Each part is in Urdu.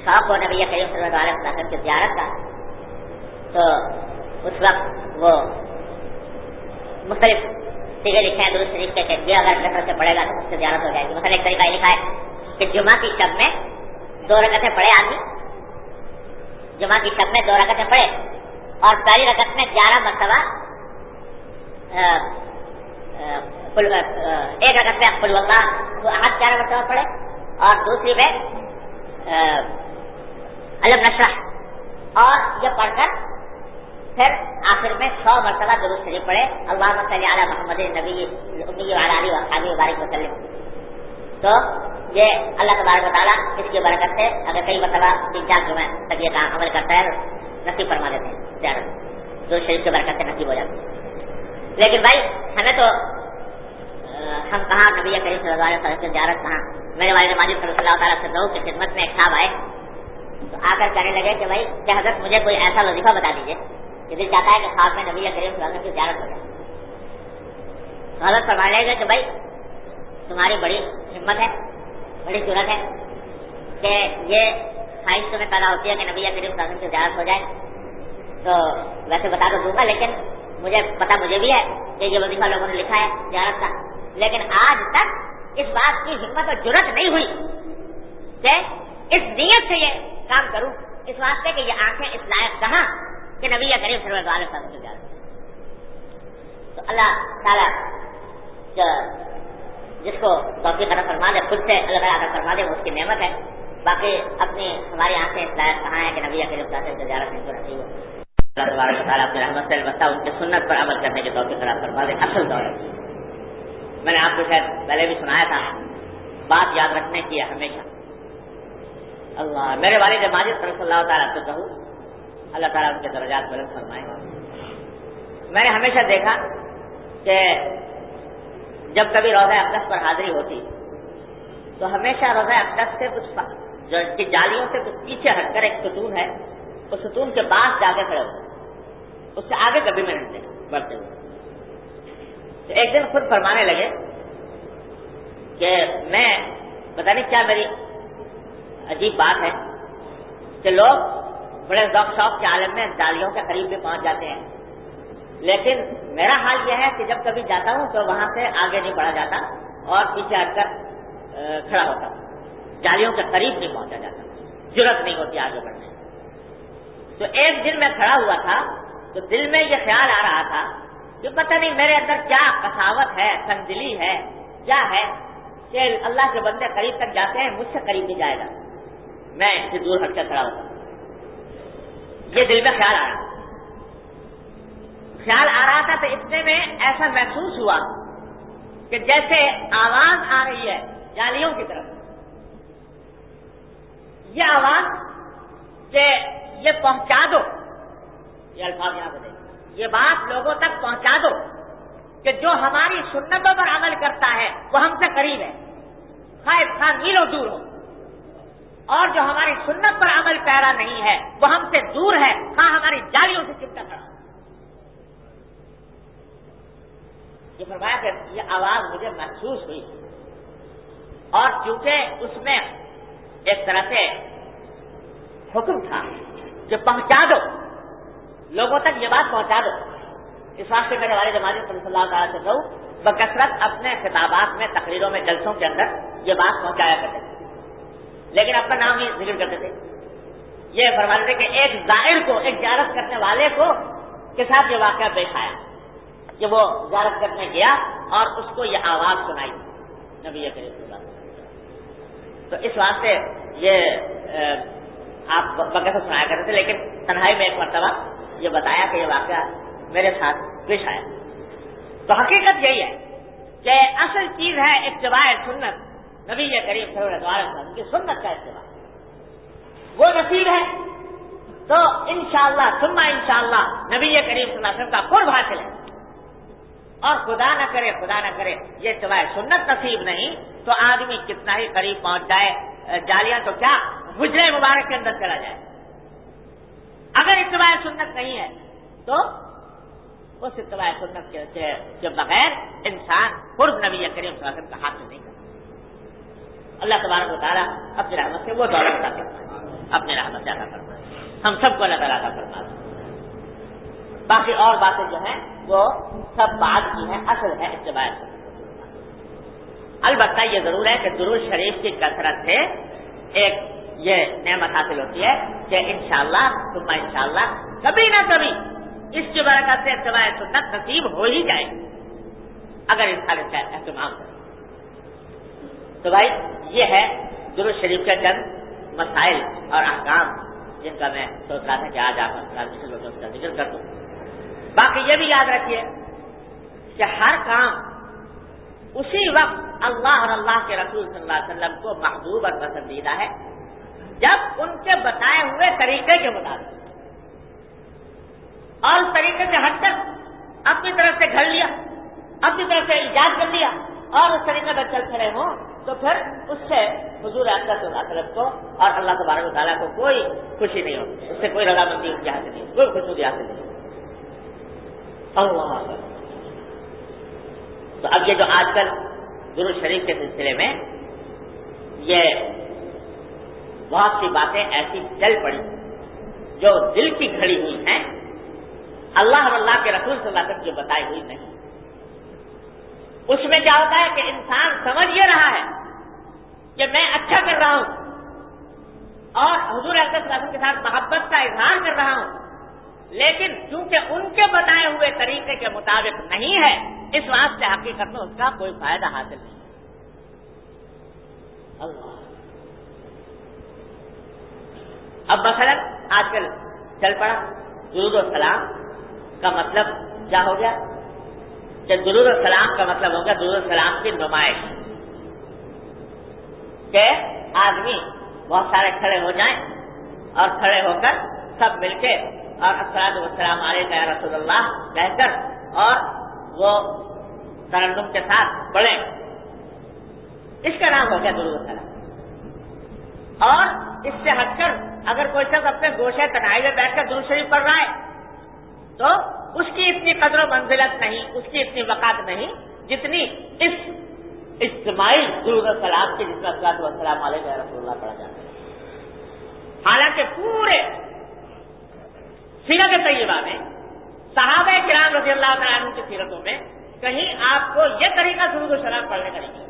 شوق ہو نبی کریم صلی اللہ علیہ وسلم کی زیارت کا تو اس وقت وہ مختلف سیگے لکھے ہیں درود شریف کے کہ یہ اگر کثرت سے پڑھے گا تو اس سے زیارت ہو جائے گی. مثلا ایک طریقہ یہ لکھا ہے کہ جمعہ کی شب میں 2 رکعتیں پڑھے آدمی, جمعہ کی شب میں 2 رکعتیں پڑھے اور پہلی رکعت میں 11 مرتبہ ایک رکعت میں قل واللہ احد 11 مرتبہ پڑھے اور دوسری میں الم نشرح, اور یہ پڑھ کر پھر آخر میں 100 مرتبہ درود شریف پڑھے اللہم صلی علی محمد نبی امی وعلی آلہ وصحبہ وبارک وسلم. تو یہ اللہ تبارک و تعالیٰ اس کی برکت سے اگر کئی مرتبہ 3-4 جمعے تک یہ کام عمل کرتا ہے نصیب فرما دیتے ہیں زیارت, درود شریف کی برکت سے نصیب ہو جاتی ہے. لیکن بھائی ہمیں تو ہم کہاں نبی کریم صلی اللہ علیہ وسلم کی زیارت کہاں. میرے والد ماجد صلی اللہ تعالیٰ وسلم کی خدمت میں ایک صاحب آئے تو آ کر کہنے لگے کہ بھائی کہ حضرت مجھے کوئی ایسا وظیفہ بتا دیجیے کہ دل چاہتا ہے کہ خواب میں نبی کریم صلی اللہ علیہ وسلم کی زیارت ہو جائے. تو حضرت فرمانے لگے کہ بھائی تمہاری بڑی ہمت ہے, بڑی ضرورت ہے کہ یہ خواہش تمہیں پیدا ہوتی ہے کہ نبی کریم صلی اللہ علیہ وسلم کی زیارت ہو جائے. تو ویسے بتا تو دوں گا لیکن مجھے بھی ہے کہ یہ وظیفہ لوگوں نے لکھا ہے زیارت کا, لیکن آج تک اس بات کی ہمت اور جرأت نہیں ہوئی کہ اس نیت سے یہ کام کروں, اس واسطے کہ یہ آنکھیں اس لائق کہاں کہ نبی کریم صلی اللہ علیہ وسلم کی زیارت. تو اللہ تعالیٰ جس کو توفیق عطا فرما دے, خود سے اللہ تعالیٰ عطا فرما دے, وہ اس کی نعمت ہے. باقی اپنی ہماری آنکھیں اس لائق کہاں ہے کہ نبی کریم صلی اللہ علیہ وسلم کی زیارت نہیں کو نصیب ہو. اللہ تبارک و تعالیٰ اپنی رحمت سے البتہ ان کی سنت پر عمل کرنے کی توفیق عطا فرما دے. اصل دولت میں نے آپ کو شاید پہلے بھی سنایا تھا, بات یاد رکھنے کی ہے ہمیشہ. اللہ میرے والد ماجد صلی اللہ تعالیٰ سے کہوں اللہ تعالیٰ ان کے درجات بلند فرمائے. میں نے ہمیشہ دیکھا کہ جب کبھی روضہ اقدس پر حاضری ہوتی تو ہمیشہ روضہ اقدس سے کچھ جالیوں سے کچھ پیچھے ہٹ کر ایک ستون ہے, اس ستون کے پاس جا کے کھڑے ہوتے, اس سے آگے کبھی میں نہیں بڑھتے ہوئے. تو ایک دن خود فرمانے لگے کہ میں پتہ نہیں کیا میری عجیب بات ہے کہ لوگ بڑے ذوق شوق کے عالم میں جالیوں کے قریب بھی پہنچ جاتے ہیں, لیکن میرا حال یہ ہے کہ جب کبھی جاتا ہوں تو وہاں سے آگے نہیں بڑھا جاتا اور پیچھے ہٹ کر کھڑا ہوتا ہوں, جالیوں کے قریب نہیں پہنچا جاتا, جرأت نہیں ہوتی آگے بڑھنے. تو ایک دن میں کھڑا ہوا تھا تو دل میں یہ خیال آ رہا تھا کہ پتہ نہیں میرے اندر کیا قساوت ہے, سنجلی ہے, کیا ہے کہ اللہ کے بندے قریب تک جاتے ہیں, مجھ سے قریب نہیں جائے گا, میں اس سے دور ہٹ کر کھڑا ہوتا ہوں. یہ دل میں خیال آ رہا تھا. تو اتنے میں ایسا محسوس ہوا کہ جیسے آواز آ رہی ہے جالیوں کی طرف, یہ آواز کہ یہ پہنچا دو, یہ الفاظ یہاں پہ یہ بات لوگوں تک پہنچا دو کہ جو ہماری سنتوں پر عمل کرتا ہے وہ ہم سے قریب ہے, خواہ میلوں دور ہو, اور جو ہماری سنت پر عمل پیرا نہیں ہے وہ ہم سے دور ہے, خواہ ہماری جالیوں سے چپٹا کھڑا ہو. یہ فرمایا کہ یہ آواز مجھے محسوس ہوئی, اور چونکہ اس میں ایک طرح سے حکم تھا کہ پہنچا دو, لوگوں تک یہ بات پہنچا دو. اس واسطے میرے والد ماجد صلی اللہ تعالیٰ سے کہوں بکثرت اپنے خطابات میں, تقریروں میں, جلسوں کے اندر یہ بات پہنچایا کرتے تھے, لیکن اپنا نام ہی ذکر کرتے تھے. یہ فرماتے تھے کہ ایک زائر کو, ایک زیارت کرنے والے کو کے ساتھ یہ واقعہ پیش آیا کہ وہ زیارت کرنے گیا اور اس کو یہ آواز سنائی نبی کریم صلی اللہ علیہ وسلم. تو اس واسطے یہ آپ بکثرت سنایا کرتے تھے, لیکن تنہائی میں ایک مرتبہ یہ بتایا کہ یہ واقعہ میرے ساتھ پیش آیا. تو حقیقت یہی ہے کہ اصل چیز ہے اتباع سنت, نبی کریم صلی اللہ علیہ وسلم کی سنت کا اتباع. وہ نصیب ہے تو انشاءاللہ ثم انشاءاللہ نبی کریم صلی اللہ علیہ وسلم کا قرب حاصل ہے. اور خدا نہ کرے یہ اتباع سنت نصیب نہیں تو آدمی کتنا ہی قریب پہنچ جائے, جالیاں تو کیا حجرے مبارک کے اندر چلا جائے. اگر اتباع سنت نہیں ہے تو اس اتباع سنت کے بغیر انسان قرب نبی کریم صلی اللہ علیہ وسلم کا حاصل نہیں کرتا. اللہ تبارک و تعالیٰ اپنی رحمت سے وہ دولت عطا فرمائے. اپنے رحمت سے عطا فرما دے، ہم سب کو اللہ تعالیٰ عطا فرما دے۔ باقی اور باتیں جو ہیں وہ سب بعد کی ہیں، اصل ہے اتباع سنت۔ البتہ یہ ضرور ہے کہ درود شریف کی کثرت سے ایک یہ نعمت حاصل ہوتی ہے کہ انشاءاللہ ثم انشاءاللہ کبھی نہ کبھی اس کی برکت سے اتباع سنت نصیب ہو ہی جائے اگر انسان اس کا اہتمام کرے۔ تو بھائی یہ ہے درود شریف کے چند مسائل اور احکام جن کا میں سوچ رہا تھا کہ آج آپ لوگوں کا ذکر کر دوں۔ باقی یہ بھی یاد رکھیے کہ ہر کام اسی وقت اللہ اور اللہ کے رسول صلی اللہ علیہ وسلم کو محبوب اور پسندیدہ ہے جب ان کے بتائے ہوئے طریقے کے مطابق، اور اس طریقے سے ہٹ کر اپنی طرف سے گھڑ لیا، اپنی طرف سے ایجاد کر لیا اور اس طریقے پر چل کھڑے ہوں تو پھر اس سے حضور اکرم صلی اللہ علیہ وسلم کو اور اللہ تبارک و تعالیٰ کو کوئی خوشی نہیں ہوتی، اس سے کوئی رضامندی ان کی حاصل نہیں ہوتی، کوئی خوشنودی حاصل نہیں ہوتی۔ اللہ اکبر۔ تو اب یہ جو آج کل درود شریف کے سلسلے میں یہ بہت سی باتیں ایسی چل پڑی جو دل کی گھڑی ہوئی ہیں، اللہ اور اللہ کے رسول صلی اللہ علیہ وسلم جو بتائی ہوئی نہیں، اس میں کیا ہوتا ہے کہ انسان سمجھ یہ رہا ہے کہ میں اچھا کر رہا ہوں اور حضور اکرم صلی اللہ علیہ وسلم کے ساتھ محبت کا اظہار کر رہا ہوں، لیکن چونکہ ان کے بتائے ہوئے طریقے کے مطابق نہیں ہے، اس واسطے حقیقت میں اس کا کوئی فائدہ حاصل نہیں۔ اللہ اب مثلا آج کل چل پڑا درود و سلام کا مطلب کیا ہو گیا کہ درود و سلام کا مطلب ہو گیا درود و سلام کی نمائش، کہ آدمی بہت سارے کھڑے ہو جائیں اور کھڑے ہو کر سب مل کے اور الصلاۃ والسلام علیک یا رسول اللہ کہہ کر اور وہ ترنم کے ساتھ پڑھیں، اس کا نام ہو گیا درود و سلام۔ اور اس سے ہٹ کر اگر کوئی شخص اپنے گوشے تنہائی میں بیٹھ کر درود شریف پڑھ رہا ہے تو اس کی اتنی قدر و منزلت نہیں، اس کی اتنی وقات نہیں جتنی اس اجتماعی درود و سلام کی، جس میں الصلاۃ والسلام علیہ یا رسول اللہ پڑھا جاتا ہے۔ حالانکہ پورے سیرت طیبہ میں صحابہ کرام رضی اللہ تعالیٰ عنہ کی سیرتوں میں کہیں آپ کو یہ طریقہ درود و سلام پڑھنے کا نہیں،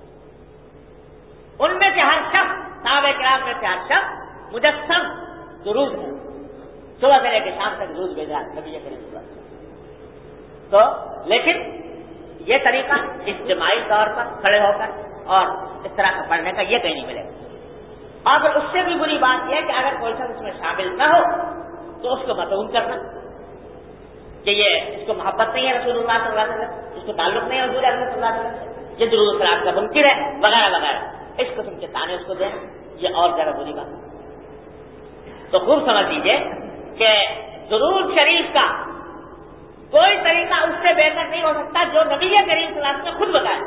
ان میں سے ہر شخص، صحابہ کرام میں سے ہر شخص مجسم درود ہے، صبح سے لے کے شام تک درود بھیجا نبی کریم صلی اللہ علیہ وسلم۔ تو لیکن یہ طریقہ اجتماعی طور پر کھڑے ہو کر اور اس طرح کا پڑھنے کا یہ کہیں نہیں ملے گا۔ اور اس سے بھی بری بات یہ ہے کہ اگر کوئی شخص اس میں شامل نہ ہو تو اس کو مطعون کرنا کہ یہ اس کو محبت نہیں ہے رسول اللہ صلی اللہ علیہ وسلم، اس کو تعلق نہیں ہے حضور اکرم صلی اللہ علیہ وسلم سے، یہ درود السلام کا منکر ہے وغیرہ وغیرہ، اس قسم کے تانے اس کو دیں، یہ اور زیادہ بری بات ہے۔ تو خوب سمجھ لیجیے کہ درود شریف کا کوئی طریقہ اس سے بہتر نہیں ہو سکتا جو نبی کریم صلی اللہ علیہ وسلم نے خود بتایا۔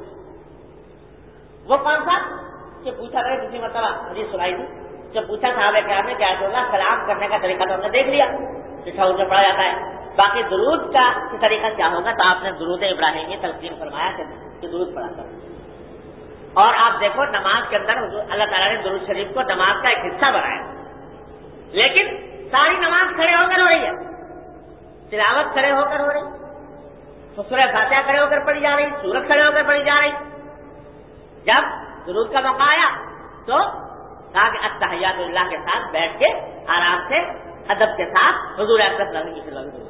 وہ کون سا کہ پوچھا گیا کسی مرتبہ حدیث سنائی تھی، جب پوچھا صحابہ کرام نے کہ رسول اللہ سلام کرنے کا طریقہ تو ہم نے دیکھ لیا، تشہد میں پڑھا جاتا ہے، باقی درود کا طریقہ کیا ہوگا؟ تو آپ نے درود ابراہیمی تلقین فرمایا کہ درود پڑھا کر، اور آپ دیکھو نماز کے اندر اللہ تعالیٰ نے درود شریف کو نماز کا ایک حصہ بنایا، لیکن ساری نماز کھڑے ہو کر ہو رہی ہے، تلاوت کھڑے ہو کر ہو رہی، سورہ فاتحہ کھڑے ہو کر پڑھی جا رہی، سورت کھڑے ہو کر پڑھی جا رہی۔ جب درود کا موقع آیا تو کہا کہ التحیات للہ کے ساتھ بیٹھ کے آرام سے ادب کے ساتھ حضور اکرم صلی اللہ علیہ وسلم۔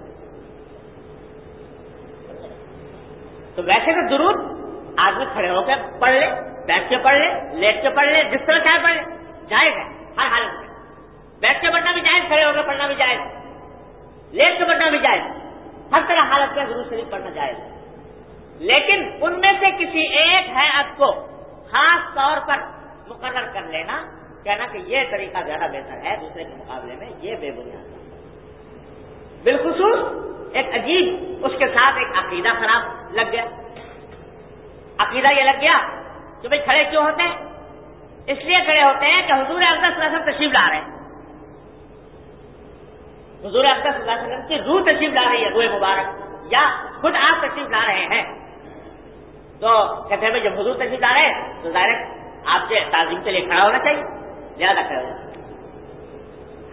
تو ویسے تو درود آدمی کھڑے ہو کے پڑھ لے، بیٹھ کے پڑھ لے، لیٹ کے پڑھ لے، جس طرح چاہے پڑھ لے، جائز ہے ہر حالت میں، بیٹھ کے پڑھنا بھی جائز، کھڑے ہو کے پڑھنا بھی جائز، لیٹ کے پڑھنا بھی جائز، ہر طرح حالت میں درود شریف پڑھنا جائز ہے۔ لیکن ان میں سے کسی ایک ہیئت کو خاص طور پر مقرر کر لینا، کہنا کہ یہ طریقہ زیادہ بہتر ہے دوسرے کے مقابلے میں، یہ بے بنیاد ہے۔ بالخصوص ایک عجیب اس کے ساتھ ایک عقیدہ خراب لگ گیا۔ عقیدہ یہ لگ گیا کہ بھئی کھڑے کیوں ہوتے ہیں؟ اس لیے کھڑے ہوتے ہیں کہ حضور اکرم صلی اللہ علیہ وسلم تشریف لا رہے ہیں، حضور اکرم صلی اللہ علیہ وسلم کی روح تشریف لا رہی ہے، روح مبارک، یا خود آپ تشریف لا رہے ہیں، تو کہتے ہیں جب حضور تشریف لا رہے ہیں تو ظاہر آپ سے تعظیم کے لیے کھڑا ہونا چاہیے، زیادہ کھڑا ہونا۔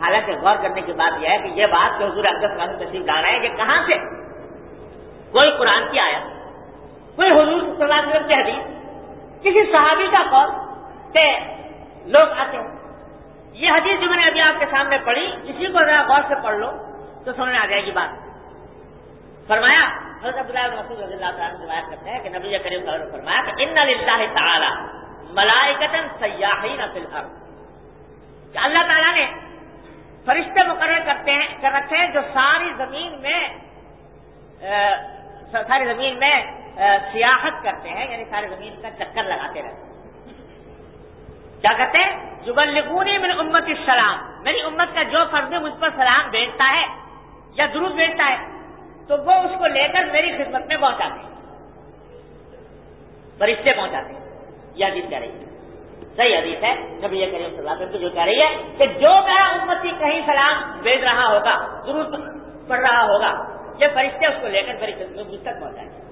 حالانکہ غور کرنے کی بات یہ ہے کہ یہ بات کہ حضور اقدس صلی اللہ علیہ وسلم تشریف لا رہے ہیں، یہ کہاں سے؟ کوئی قرآن کی آیت، کوئی حضور صلی اللہ علیہ وسلم کی حدیث، کسی صحابی کا قول سے لوگ آتے ہیں۔ یہ حدیث جو میں نے ابھی آپ کے سامنے پڑھی، اسی کو ذرا غور سے پڑھ لو تو سمجھ میں آ جائے گی بات۔ فرمایا، حضرت عبداللہ بن مسعود رضی اللہ تعالیٰ عنہ روایت کرتے ہیں کہ نبی کریم صلی اللہ علیہ وسلم نے فرمایا کہ ان للہ تعالی ملائکۃ سیاحین فی الارض، کہ اللہ تعالیٰ نے فرشتے مقرر کر رکھے ہیں جو ساری زمین میں سیاحت کرتے ہیں، یعنی ساری زمین کا چکر لگاتے رہتے ہیں۔ کیا کہتے ہیں؟ یبلغونی من امتی السلام، میری امت کا جو فرد مجھ پر سلام بھیجتا ہے یا درود بھیجتا ہے تو وہ اس کو لے کر میری خدمت میں پہنچاتے ہیں، فرشتے پہنچاتے ہیں۔ یہ حدیث کہہ رہی ہے، صحیح حدیث ہے، نبی کریم صلی اللہ علیہ وسلم جو کہہ رہی ہے کہ جو میرا امتی کہیں سلام بھیج رہا ہوگا، درود پڑھ رہا ہوگا، یہ فرشتے اس کو لے کر میری خدمت میں مجھ تک پہنچائیں گے۔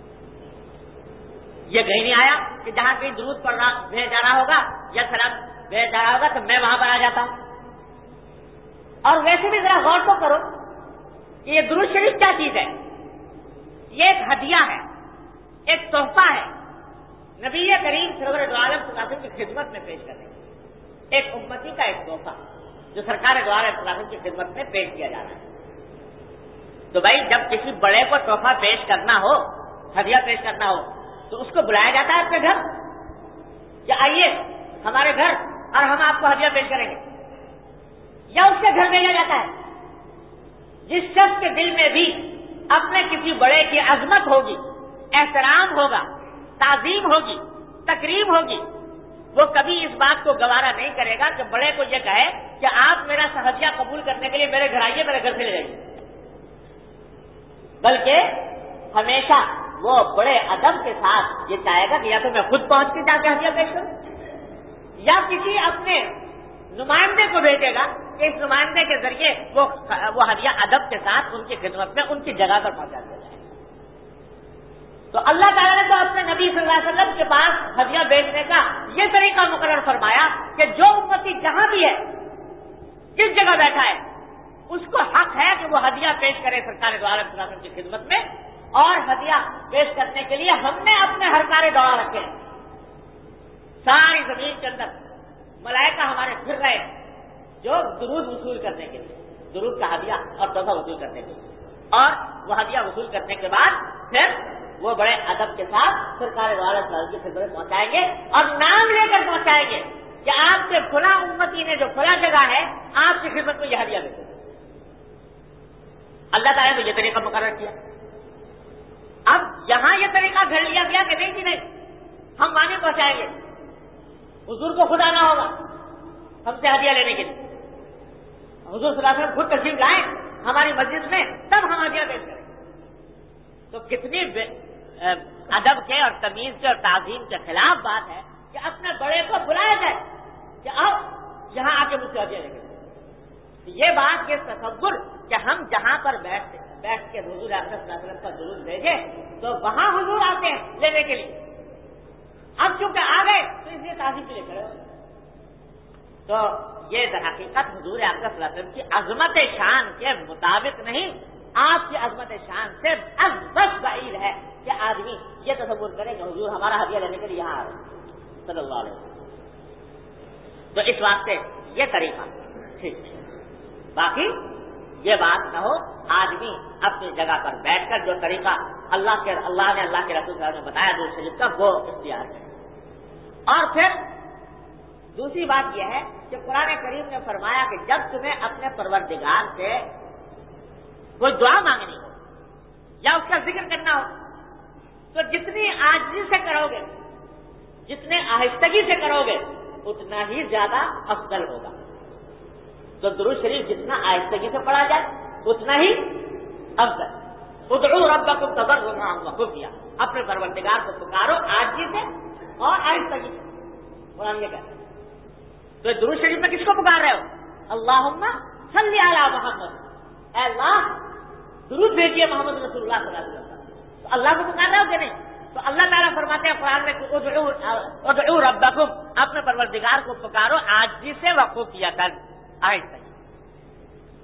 یہ کہیں نہیں آیا کہ جہاں کہیں درود پڑھنا بھیج جا رہا ہوگا یا سلام بھیج جا رہا ہوگا تو میں وہاں پر آ جاتا ہوں۔ اور ویسے بھی ذرا غور تو کرو کہ یہ درود شریف کیا چیز ہے؟ یہ ایک ہدیہ ہے، ایک تحفہ ہے، نبی کریم سرور دو عالم صلی اللہ علیہ وسلم کی خدمت میں پیش کرنے، ایک امتی کا ایک تحفہ جو سرکار دو عالم صلی اللہ علیہ وسلم کی خدمت میں پیش کیا جا رہا ہے۔ تو بھائی جب کسی بڑے کو تحفہ پیش کرنا ہو، ہدیہ پیش کرنا ہو، تو اس کو بلایا جاتا ہے اپنے گھر کہ آئیے ہمارے گھر اور ہم آپ کو ہدیہ پیش کریں گے، یا اس کے گھر بھیجا جاتا ہے؟ جس شخص کے دل میں بھی اپنے کسی بڑے کی عظمت ہوگی، احترام ہوگا، تعظیم ہوگی، تکریم ہوگی، وہ کبھی اس بات کو گوارا نہیں کرے گا کہ بڑے کو یہ کہے کہ آپ میرا ہدیہ قبول کرنے کے لیے میرے گھر آئیے، میرے گھر سے لے جائیے، بلکہ ہمیشہ وہ بڑے ادب کے ساتھ یہ چاہے گا کہ یا تو میں خود پہنچ کے جا کے ہدیہ پیش کروں یا کسی اپنے نمائندے کو بھیجے گا کہ اس نمائندے کے ذریعے وہ ہدیہ ادب کے ساتھ ان کی خدمت میں ان کی جگہ پر پہنچا دیا جائے۔ تو اللہ تعالیٰ نے تو اپنے نبی صلی اللہ علیہ وسلم کے پاس ہدیہ بھیجنے کا یہ طریقہ مقرر فرمایا کہ جو امتی جہاں بھی ہے، جس جگہ بیٹھا ہے، اس کو حق ہے کہ وہ ہدیہ پیش کرے سرکار دو عالم صلی اللہ علیہ وسلم کی خدمت میں۔ اور ہدیہ پیش کرنے کے لیے ہم نے اپنے ہرکارے دوڑا رکھے ہیں، ساری زمین کے اندر ملائکہ ہمارے پھر رہے جو درود وصول کرنے کے لیے، درود کا ہدیہ اور تحفہ وصول کرنے کے لیے، اور وہ ہدیہ وصول کرنے کے بعد پھر وہ بڑے ادب کے ساتھ سرکار دو عالم صلی اللہ علیہ وسلم کی خدمت پہنچائیں گے اور نام لے کر پہنچائیں گے کہ آپ کے فلاں امتی نے جو فلاں جگہ ہے آپ کی خدمت میں یہ ہدیہ دے دیں۔ اللہ تعالیٰ نے یہ طریقہ مقرر کیا۔ اب یہاں یہ طریقہ گھڑ لیا گیا کہ نہیں جی نہیں، ہم وہاں پہنچائیں گے، حضور کو خود آنا ہوگا ہم سے ہدیہ لینے کے لیے، حضور صلی اللہ علیہ وسلم خود تشریف لائیں ہماری مسجد میں تب ہم ہدیہ پیش کریں گے۔ تو کتنی ادب کے اور تمیز کے اور تعظیم کے خلاف بات ہے کہ اپنے بڑے کو بلایا جائے کہ آؤ یہاں آ کے مجھ سے ہدیہ لے کے۔ یہ بات، یہ تصور کہ ہم جہاں پر بیٹھ کے حضور اکرم صلی اللہ علیہ وسلم کا درود بھیجے تو وہاں حضور آتے ہیں لینے کے لیے، اب چونکہ آ گئے تو اس لیے تعظیم کے لیے کھڑے ہو۔ تو یہ در حقیقت حضور اکرم صلی اللہ علیہ وسلم کی عظمت شان کے مطابق نہیں، آپ کی عظمت شان سے بس بعید ہے کہ آدمی یہ تصور کرے کہ حضور ہمارا ہدیہ لینے کے لیے یہاں آ رہے صلی اللہ علیہ وسلم۔ تو اس واسطے یہ طریقہ ٹھیک ہے، باقی یہ بات نہ ہو آدمی اپنی جگہ پر بیٹھ کر جو طریقہ اللہ نے اللہ کے رسول صلی اللہ علیہ وسلم نے بتایا درود شریف کا وہ اختیار کرے۔ اور پھر دوسری بات یہ ہے کہ قرآن کریم نے فرمایا کہ جب تمہیں اپنے پروردگار سے کوئی دعا مانگنی ہو یا اس کا ذکر کرنا ہو تو جتنی عاجزی سے کرو گے، جتنے آہستگی سے کرو گے اتنا ہی زیادہ افضل ہوگا۔ تو درود شریف جتنا آہستگی سے پڑھا جائے اتنا ہی افضل۔ ادعوا ربکم تضرعا وخفیا، اپنے پروردگار کو پکارو عاجزی سے اور آہستگی سے، قرآن یہ کہتا ہے۔ تو درود شریف میں کس کو پکار رہے ہو؟ اللہم صلی علی محمد، اے اللہ درود بھیجیے محمد رسول اللہ صلی اللہ علیہ وسلم۔ تو اللہ کو پکار رہے ہو کہ نہیں؟ تو اللہ تعالیٰ فرماتے ہیں قرآن میں ادعوا ربکم، اپنے پروردگار کو پکارو عاجزی سے وخفیۃ، آہستگی۔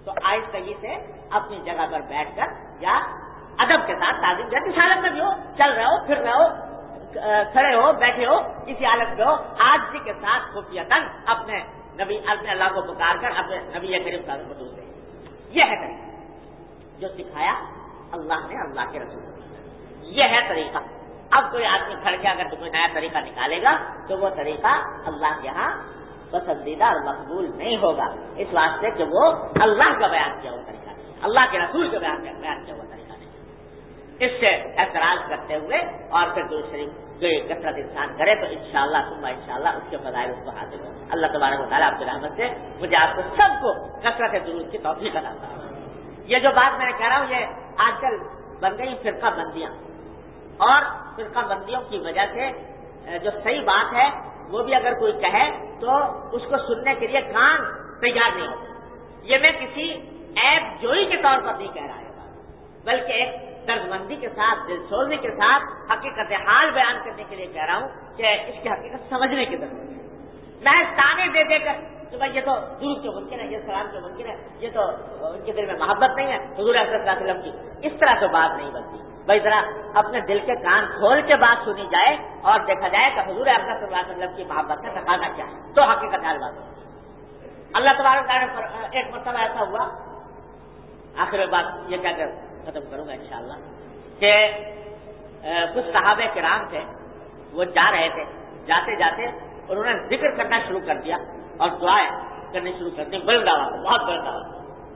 تو آہستگی سے اپنی جگہ پر بیٹھ کر یا ادب کے ساتھ تعظیم دے، کس حالت میں بھی ہو، چل رہے ہو، پھر رہے ہو، کھڑے ہو، بیٹھے ہو، کسی حالت میں ہو، عاجزی کے ساتھ خفیتاً اپنے اللہ کو پکار کر اپنے نبی کریم صلی اللہ علیہ وسلم کو دور دے. یہ ہے طریقہ جو سکھایا اللہ نے اللہ کے رسول نے. یہ ہے طریقہ. اب کوئی آدمی کھڑ کے اگر کوئی نیا طریقہ نکالے گا تو وہ طریقہ اللہ کے ہاں پسندیدہ اور مقبول نہیں ہوگا، اس واسطے کہ وہ اللہ کا بیان کیا ہوا طریقہ نہیں، اللہ کے رسول کا بیان کیا ہوا طریقہ نہیں. اس سے اعتراض کرتے ہوئے اور پھر درود شریف جو کثرت انسان کرے تو انشاءاللہ ثم انشاءاللہ اس کے فضائل اس کو حاصل ہو. اللہ تبارک و تعالیٰ آپ کی رحمت سے مجھے آپ کو سب کو کثرت درود کی توفیق عطا فرمائے. یہ جو بات میں نے کہہ رہا ہوں یہ آج کل بن گئی فرقہ بندیاں، اور فرقہ بندیوں کی وجہ سے جو صحیح بات ہے وہ بھی اگر کوئی کہے تو اس کو سننے کے لیے کان تیار نہیں ہوتے. یہ میں کسی عیب جوئی کے طور پر نہیں کہہ رہا ہے، بلکہ ایک دردمندی کے ساتھ، دل سوزی کے ساتھ حقیقت حال بیان کرنے کے لیے کہہ رہا ہوں کہ اس کی حقیقت سمجھنے کی ضرورت ہے. میں تانے دے دے کر کہ بھائی یہ تو درود کے ممکن ہے، یہ سلام کے ممکن ہے، یہ تو ان کے دل میں محبت نہیں ہے حضور اکرم صلی اللہ علیہ وسلم کی، اس طرح تو بات نہیں بنتی. بھائی ذرا اپنے دل کے کان کھول کے بات سنی جائے اور دیکھا جائے کہ حضور اکرم صلی اللہ علیہ وسلم کی محبت کا تقاضا کیا ہے، تو حقیقت حال بات ہے. اللہ تبارک تعالیٰ ایک مرتبہ ایسا ہوا، آخر بات یہ کہہ کر ختم کروں گا انشاءاللہ، کہ کچھ صحابہ کرام تھے، وہ جا رہے تھے، جاتے جاتے انہوں نے ذکر کرنا شروع کر دیا اور دعائیں کرنی شروع کر دی، بلند آواز، بہت بلند آواز.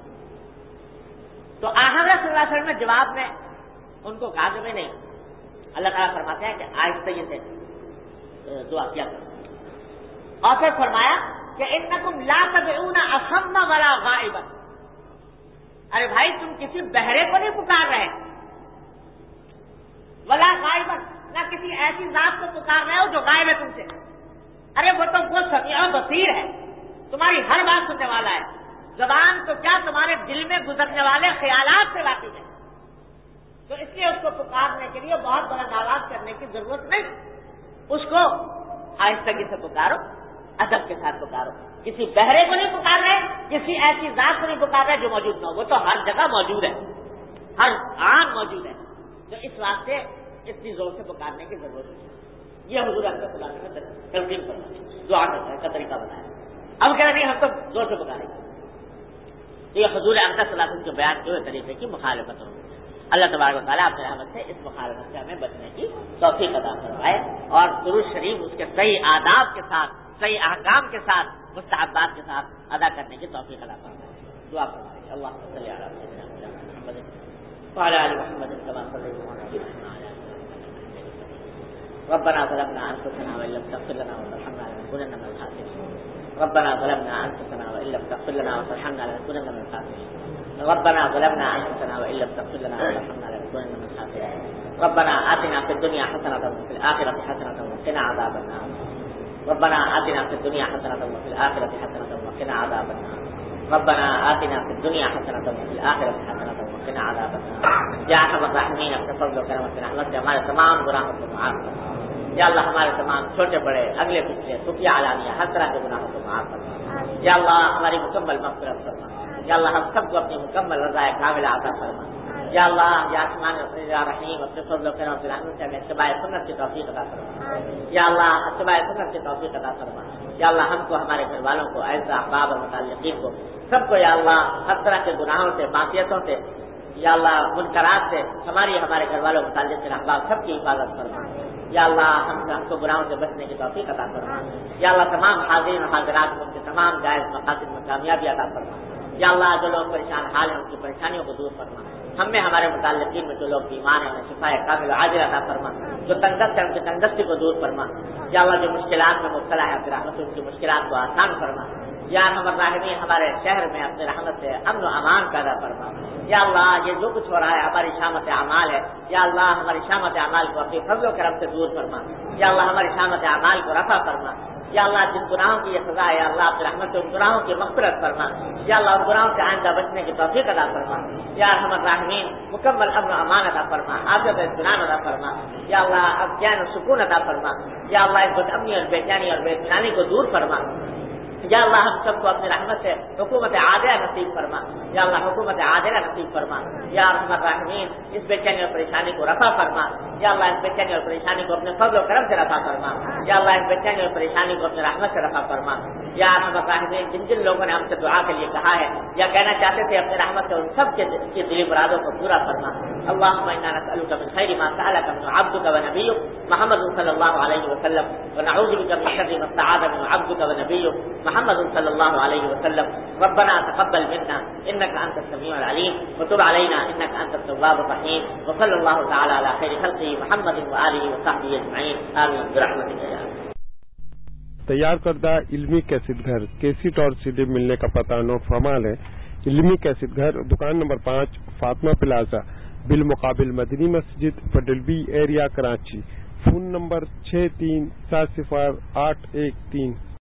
تو حضرت صلی اللہ علیہ وسلم نے جواب میں ان کو کہا کہ میں نہیں، اللہ تعالیٰ فرماتے ہیں کہ آہستگی سے دعا کیا کرو، اور پھر فرمایا کہ انکم لا تدعون اصم ولا غائبا. ارے بھائی تم کسی بہرے کو نہیں پکار رہے، ولا غائبا، نہ کسی ایسی ذات کو پکار رہے ہو جو غائب ہے تم سے. ارے وہ تو وہ سمیع بصیر ہے، تمہاری ہر بات سننے والا ہے. زبان تو کیا تمہارے دل میں گزرنے والے خیالات سے واقف ہے، تو اس لیے اس کو پکارنے کے لیے بہت بڑا آواز کرنے کی ضرورت نہیں. اس کو آہستگی سے پکارو، ادب کے ساتھ پکارو. کسی بہرے کو نہیں پکار رہے، کسی ایسی ذات کو نہیں پکار رہے جو موجود نہ ہو، وہ تو ہر جگہ موجود ہے، ہر آن موجود ہے. تو اس واسطے اتنی زور سے پکارنے کی ضرورت نہیں. یہ حضور اکرم صلی اللہ علیہ وسلم نے تلقین فرمائی، دعا کا طریقہ بتایا. اب کہہ رہے ہیں ہم تو زور سے پکاریں گے، تو یہ حضور اکرم صلی اللہ علیہ وسلم کے بیان کے طریقے کی مخالفت ہوگی. اللہ تبارک و تعالیٰ اپنے رحمت سے اس مخالفت سے ہمیں بچنے کی توفیق عطا فرمائے، اور درود شریف اس کے صحیح آداب کے ساتھ، صحیح احکام کے ساتھ، مستحبات کے ساتھ ادا کرنے کی توفیق عطا فرمائے. دعا فرمائے. اللہم صلی علی سیدنا محمد وعلی آل محمد کما صلیت علی ربنا ظلمنا انفسنا وان لم تغفر لنا وترحمنا لنكونن من الخاسرين. ربنا ظلمنا انفسنا وان لم تغفر لنا وترحمنا لنكونن من الخاسرين. ربنا ظلمنا انفسنا وان لم تغفر لنا وترحمنا لنكونن من الخاسرين. ربنا آتنا في الدنيا حسنة وفي الآخرة حسنة وقنا عذاب النار. ربنا آتنا في الدنيا حسنة وفي الآخرة حسنة وقنا عذاب النار. ربنا آتنا في الدنيا حسنة وفي الآخرة حسنة وقنا عذاب النار. یا ارحم الراحمین اپنے فضل و کرم سے رحمت سے ہمارے تمام گناہوں کو معاف فرما. یا اللہ ہمارے تمام چھوٹے بڑے اگلے پچھلے خفیہ علانیہ ہر طرح کے گناہوں کو معاف فرما. یا اللہ ہماری مکمل مغفرت فرما. یا اللہ ہم سب کو اپنی مکمل رضا کاملہ عطا فرما. یا اللہ یا آسمان یا رحیم اپنے فضل و کرم سے رحمت سے ہمیں اتباع سنت کی توفیق عطا فرما. یا اللہ اتباع سنت کی توفیق عطا فرما. یا اللہ ہم کو، ہمارے گھر والوں کو، اعزاء احباب اور متعلقین کو سب کو یا اللہ ہر طرح کے گناہوں سے، معصیتوں سے، یا اللہ منکرات سے ہمارے گھر والوں متعلق احباب سب کی حفاظت فرما. یا اللہ ہم کو گناہوں سے بچنے کی توفیق عطا فرما. یا اللہ تمام حاضرین و حاضرات کو ان کے تمام جائز مقاصد میں کامیابی عطا فرما. یا اللہ جو لوگ پریشان حال ہیں ان کی پریشانیوں کو دور فرما. ہم میں ہمارے متعلقین میں جو لوگ بیمار ہیں انہیں شفا کامل عاجل عطا فرما. جو تنگست ہے ان کی تنگستی کو دور فرما. یا اللہ جو مشکلات میں مبتلا ہے اپنی رحمت سے ان کی مشکلات کو آسان فرما. یا ارحم الراحمین ہمارے شہر میں اپنے رحمت سے امن و امان پیدا فرما. یا اللہ یہ جو کچھ ہو رہا ہے ہماری شامت اعمال ہے، یا اللہ ہماری شامت اعمال کو اپنے فضل و کرم سے دور فرما. یا اللہ ہماری شامت اعمال کو رفع فرما. یا اللہ جن گناہوں کی یہ سزا ہے یا اللہ اپنی رحمت سے ان گناہوں کی مغفرت فرما. یا اللہ ان گناہوں سے آئندہ بچنے کی توفیق عطا فرما. یا ارحم الراحمین مکمل امن و امان عطا فرما، عافیت و اطمینان عطا فرما. یا اللہ چین و سکون عطا فرما. یا اللہ اس بد امنی اور بے چینی اور بے اطمینانی کو دور فرما. یا اللہ ہم سب کو اپنی رحمت سے حکومت عادلہ نصیب فرما. یا اللہ حکومت عادلہ نصیب فرما. یا ارحم الراحمین اس بے چینی اور پریشانی کو رفع فرما. یا اللہ اس بے چینی اور پریشانی کو اپنے فضل و کرم سے رفع فرما. یا اللہ اس بے چینی اور پریشانی کو اپنی رحمت سے رفع فرما. یا ارحم الراحمین جن جن لوگوں نے ہم سے دعا کے لیے کہا ہے یا کہنا چاہتے تھے اپنی رحمت سے ان سب کے دلی مرادوں کو پورا فرما. اللهم انا نسألك من خير ما سألك منه عبدك ونبيك محمد صلى الله عليه وسلم ونعوذ بك من شر ما استعاذ منه عبدك ونبيك محمد صلى الله عليه وسلم. ربنا تقبل منا انك انت السميع العليم وتب علينا انك انت التواب الرحيم. وصلى الله تعالى على خير خلقه محمد وآله وصحبه اجمعين آمين برحمتك يا رب. تیار کردہ علمی کیسٹ گھر کیسٹ اور سیڈی ملنے کا پتہ نوٹ فرما لیں. علمی کیسٹ گھر دکان نمبر 5 فاطمہ پلازا بالمقابل مدنی مسجد پڈلبی ایریا کراچی. Phone number 63708113.